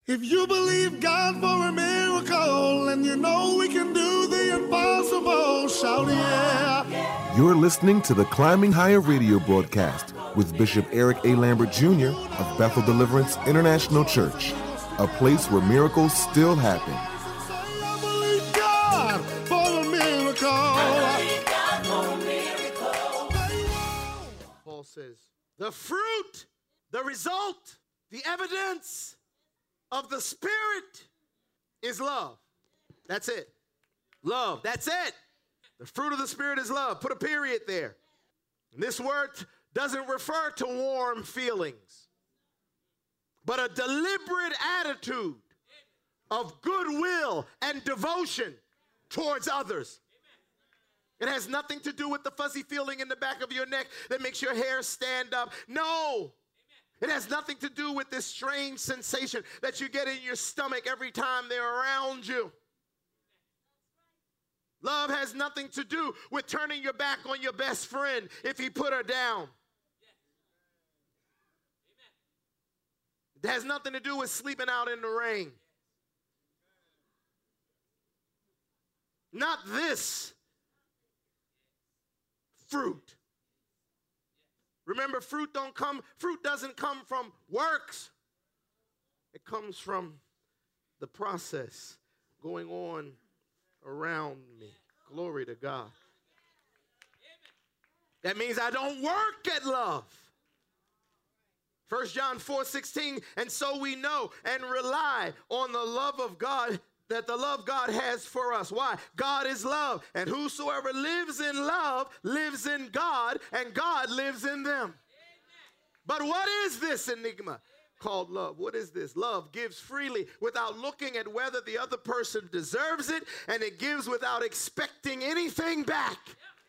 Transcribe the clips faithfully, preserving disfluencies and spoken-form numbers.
If you believe God for a miracle and you know we can do the impossible, shout yeah. You're listening to the Climbing Higher radio broadcast with Bishop Eric A. Lambert Junior of Bethel Deliverance International Church, a place where miracles still happen. I believe God for a miracle. I believe God for a miracle. Paul says, the fruit, the result, the evidence of the Spirit is love. That's it. Love. That's it. The fruit of the Spirit is love. Put a period there. And this word doesn't refer to warm feelings, but a deliberate attitude of goodwill and devotion towards others. It has nothing to do with the fuzzy feeling in the back of your neck that makes your hair stand up. No. It has nothing to do with this strange sensation that you get in your stomach every time they're around you. Love has nothing to do with turning your back on your best friend if he put her down. It has nothing to do with sleeping out in the rain. Not this fruit. Remember, fruit don't come, fruit doesn't come from works. It comes from the process going on around me. Glory to God. That means I don't work at love. First John four sixteen, and so we know and rely on the love of God, that the love God has for us. Why? God is love, and whosoever lives in love lives in God, and God lives in them. Amen. But what is this enigma called love? What is this? Love gives freely without looking at whether the other person deserves it, and it gives without expecting anything back.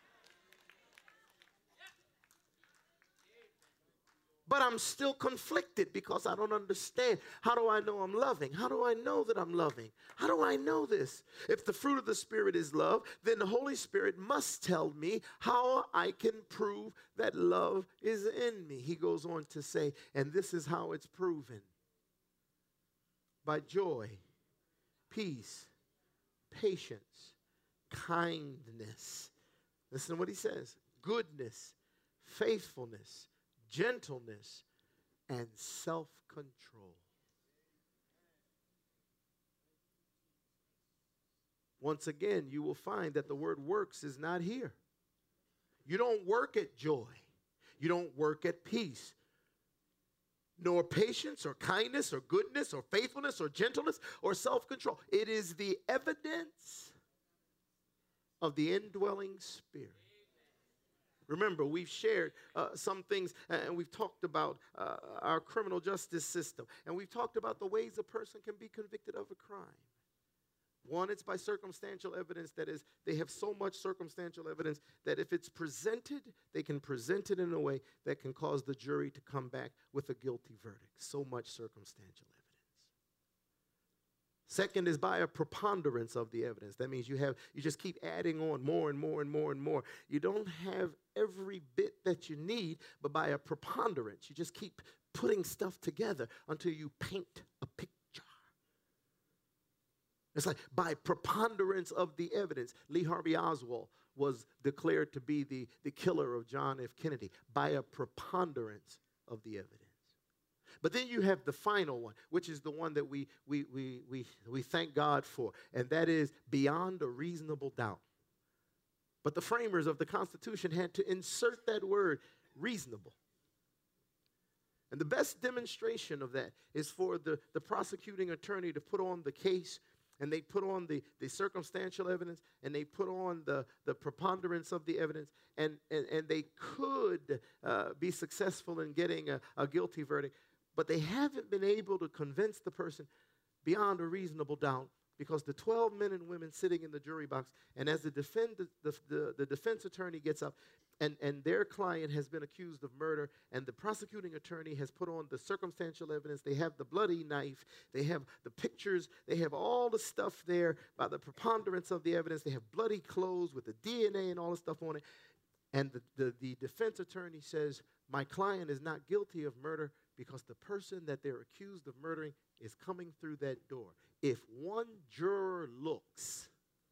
But I'm still conflicted because I don't understand. How do I know I'm loving? How do I know that I'm loving? How do I know this? If the fruit of the Spirit is love, then the Holy Spirit must tell me how I can prove that love is in me. He goes on to say, and this is how it's proven. By joy, peace, patience, kindness. Listen to what he says. Goodness, faithfulness, gentleness, and self-control. Once again, you will find that the word works is not here. You don't work at joy. You don't work at peace, nor patience, or kindness, or goodness, or faithfulness, or gentleness, or self-control. It is the evidence of the indwelling Spirit. Remember, we've shared uh, some things, and we've talked about uh, our criminal justice system, and we've talked about the ways a person can be convicted of a crime. One, it's by circumstantial evidence. That is, they have so much circumstantial evidence that if it's presented, they can present it in a way that can cause the jury to come back with a guilty verdict. So much circumstantial evidence. Second is by a preponderance of the evidence. That means you have you just keep adding on more and more and more and more. You don't have every bit that you need, but by a preponderance, you just keep putting stuff together until you paint a picture. It's like by preponderance of the evidence. Lee Harvey Oswald was declared to be the, the killer of John F. Kennedy by a preponderance of the evidence. But then you have the final one, which is the one that we we we we we thank God for, and that is beyond a reasonable doubt. But the framers of the Constitution had to insert that word, reasonable. And the best demonstration of that is for the, the prosecuting attorney to put on the case, and they put on the, the circumstantial evidence, and they put on the, the preponderance of the evidence, and, and, and they could uh, be successful in getting a, a guilty verdict. But they haven't been able to convince the person beyond a reasonable doubt, because the twelve men and women sitting in the jury box, and as the, defend, the, the, the defense attorney gets up, and, and their client has been accused of murder, and the prosecuting attorney has put on the circumstantial evidence, they have the bloody knife, they have the pictures, they have all the stuff there by the preponderance of the evidence, they have bloody clothes with the D N A and all the stuff on it, and the, the, the defense attorney says, my client is not guilty of murder Because the person that they're accused of murdering is coming through that door. If one juror looks,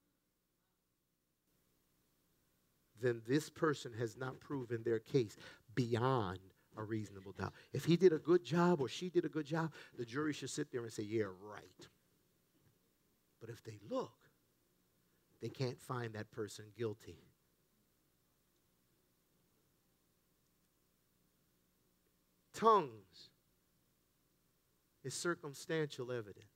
then this person has not proven their case beyond a reasonable doubt. If he did a good job or she did a good job, the jury should sit there and say, yeah, right. But if they look, they can't find that person guilty. Tongues is circumstantial evidence.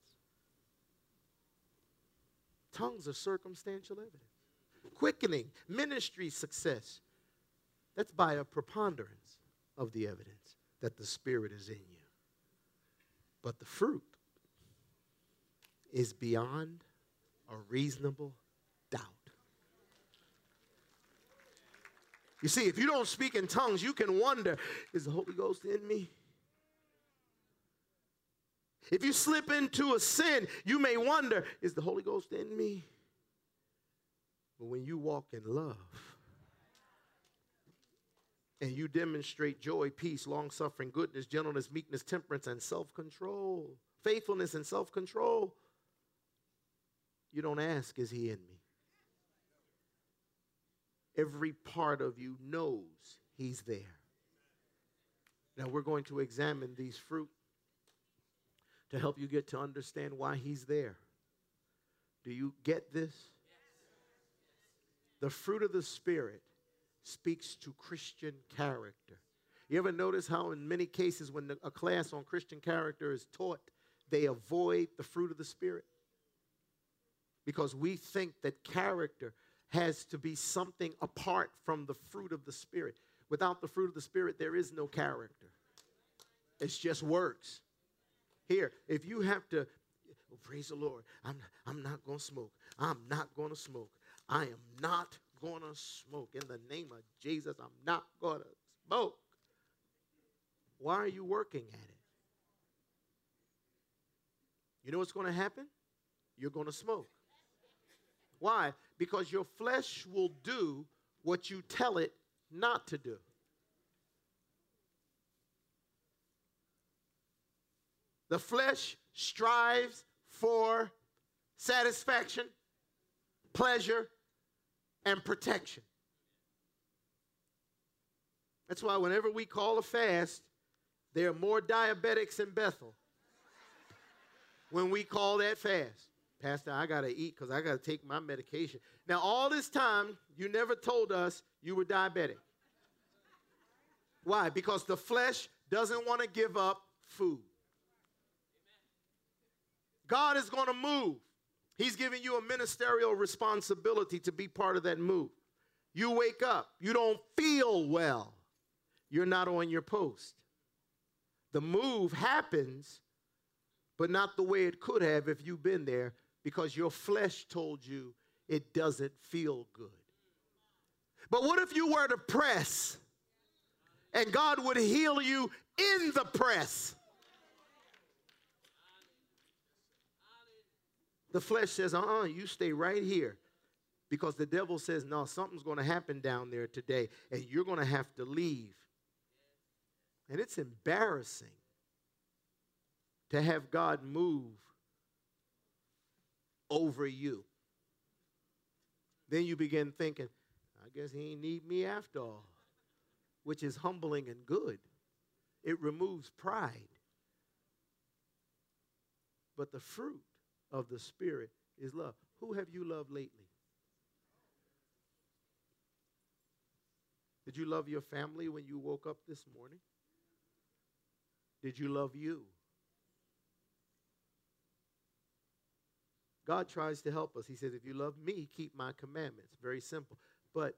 Tongues are circumstantial evidence. Quickening, ministry success, that's by a preponderance of the evidence that the Spirit is in you. But the fruit is beyond a reasonable doubt. You see, if you don't speak in tongues, you can wonder, is the Holy Ghost in me? If you slip into a sin, you may wonder, is the Holy Ghost in me? But when you walk in love and you demonstrate joy, peace, long-suffering, goodness, gentleness, meekness, temperance, and self-control, faithfulness and self-control, you don't ask, is he in me? Every part of you knows he's there. Now we're going to examine these fruit to help you get to understand why he's there. Do you get this? The fruit of the Spirit speaks to Christian character. You ever notice how in many cases when a class on Christian character is taught, they avoid the fruit of the Spirit? Because we think that character has to be something apart from the fruit of the Spirit. Without the fruit of the Spirit, there is no character. It's just works. Here, if you have to, well, praise the Lord, I'm, I'm not going to smoke. I'm not going to smoke. I am not going to smoke. In the name of Jesus, I'm not going to smoke. Why are you working at it? You know what's going to happen? You're going to smoke. Why? Because your flesh will do what you tell it not to do. The flesh strives for satisfaction, pleasure, and protection. That's why whenever we call a fast, there are more diabetics in Bethel when we call that fast. Pastor, I got to eat because I got to take my medication. Now, all this time, you never told us you were diabetic. Why? Because the flesh doesn't want to give up food. God is going to move. He's giving you a ministerial responsibility to be part of that move. You wake up. You don't feel well. You're not on your post. The move happens, but not the way it could have if you've been there, because your flesh told you it doesn't feel good. But what if you were to press and God would heal you in the press? The flesh says, uh-uh, you stay right here. Because the devil says, no, something's going to happen down there today, and you're going to have to leave. And it's embarrassing to have God move over you. Then you begin thinking, I guess he ain't need me after all, which is humbling and good. It removes pride. But the fruit of the Spirit is love. Who have you loved lately? Did you love your family when you woke up this morning? Did you love you? God tries to help us. He says, if you love me, keep my commandments. Very simple. But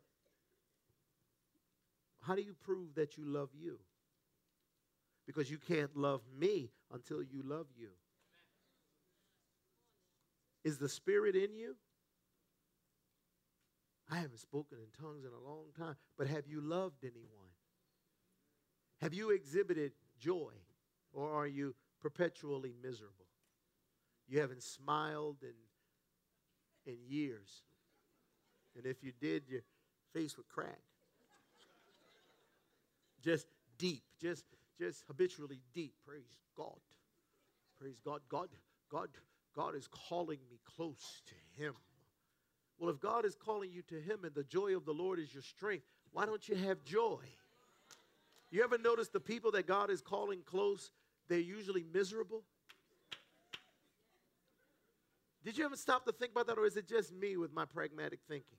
how do you prove that you love you? Because you can't love me until you love you. Is the Spirit in you? I haven't spoken in tongues in a long time, but have you loved anyone? Have you exhibited joy, or are you perpetually miserable? You haven't smiled in, in years. And if you did, your face would crack. Just deep, just, just habitually deep. Praise God. Praise God. God, God, God is calling me close to him. Well, if God is calling you to him and the joy of the Lord is your strength, why don't you have joy? You ever notice the people that God is calling close, they're usually miserable? Did you ever stop to think about that, or is it just me with my pragmatic thinking?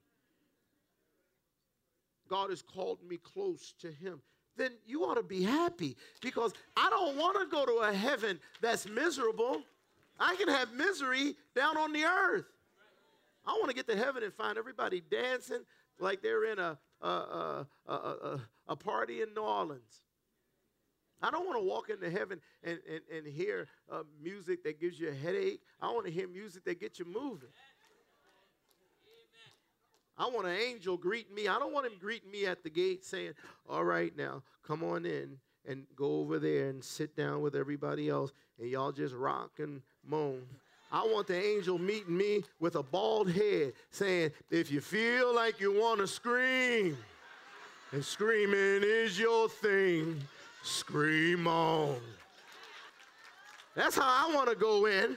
God has called me close to him. Then you ought to be happy, because I don't want to go to a heaven that's miserable. I can have misery down on the earth. I want to get to heaven and find everybody dancing like they're in a, a, a, a, a, a party in New Orleans. I don't want to walk into heaven and, and, and hear uh, music that gives you a headache. I want to hear music that gets you moving. I want an angel greeting me. I don't want him greeting me at the gate saying, all right, now, come on in and go over there and sit down with everybody else, and y'all just rock and moan. I want the angel meeting me with a bald head saying, if you feel like you want to scream, and screaming is your thing, scream on. That's how I want to go in.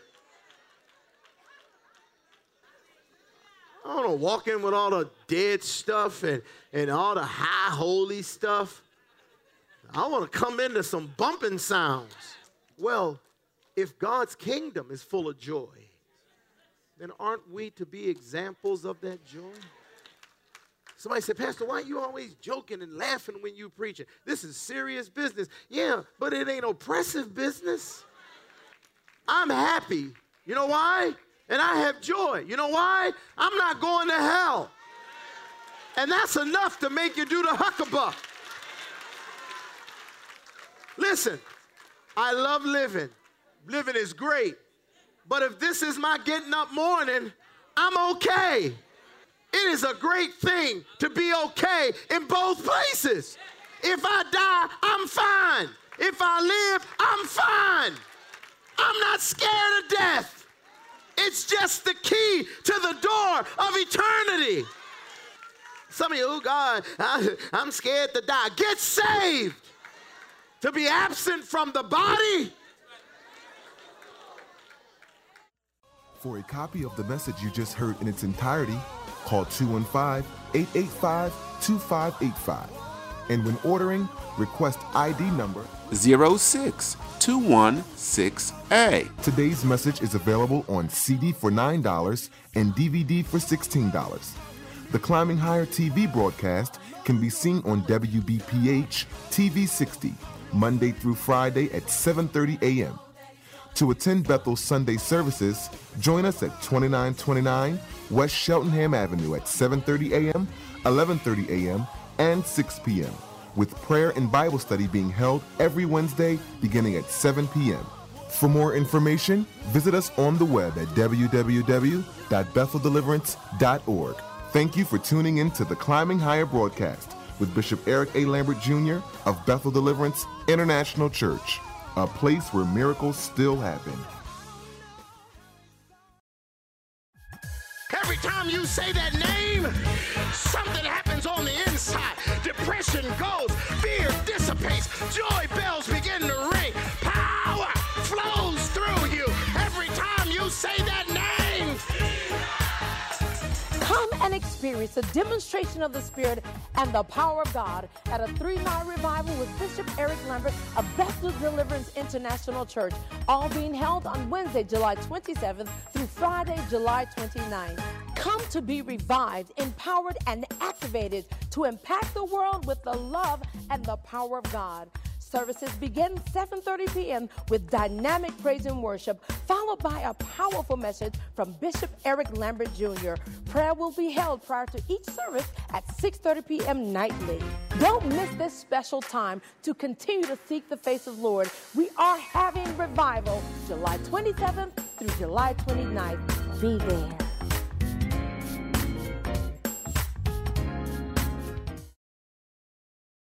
I don't want to walk in with all the dead stuff and, and all the high holy stuff. I want to come into some bumping sounds. Well, if God's kingdom is full of joy, then aren't we to be examples of that joy? Somebody said, Pastor, why are you always joking and laughing when you preaching? This is serious business. Yeah, but it ain't oppressive business. I'm happy. You know why? And I have joy. You know why? I'm not going to hell. And that's enough to make you do the hucklebuck. Listen, I love living. Living is great. But if this is my getting up morning, I'm okay. It is a great thing to be okay in both places. If I die, I'm fine. If I live, I'm fine. I'm not scared of death. It's just the key to the door of eternity. Some of you, oh God, I, I'm scared to die. Get saved. To be absent from the body. For a copy of the message you just heard in its entirety, call two one five, eight eight five, two five eight five. And when ordering, request I D number zero six two one six A. Today's message is available on C D for nine dollars and D V D for sixteen dollars. The Climbing Higher T V broadcast can be seen on W B P H T V sixty, Monday through Friday at seven thirty a.m. To attend Bethel's Sunday services, join us at twenty-nine twenty-nine West Cheltenham Avenue at seven thirty a.m., eleven thirty a.m., and six p.m., with prayer and Bible study being held every Wednesday beginning at seven p.m. For more information, visit us on the web at w w w dot bethel deliverance dot org. Thank you for tuning in to the Climbing Higher broadcast with Bishop Eric A. Lambert Junior of Bethel Deliverance International Church, a place where miracles still happen. Every time you say that name, something happens on the inside. Depression goes, fear dissipates, joy bells begin to ring, power flows through you. Every time you say that name. Come and experience a demonstration of the Spirit and the power of God at a three-night revival with Bishop Eric Lambert of Bethel Deliverance International Church, all being held on Wednesday, July twenty-seventh through Friday, July twenty-ninth. Come to be revived, empowered, and activated to impact the world with the love and the power of God. Services begin seven thirty p.m. with dynamic praise and worship, followed by a powerful message from Bishop Eric Lambert Junior Prayer will be held prior to each service at six thirty p.m. nightly. Don't miss this special time to continue to seek the face of the Lord. We are having revival July twenty-seventh through July twenty-ninth. Be there.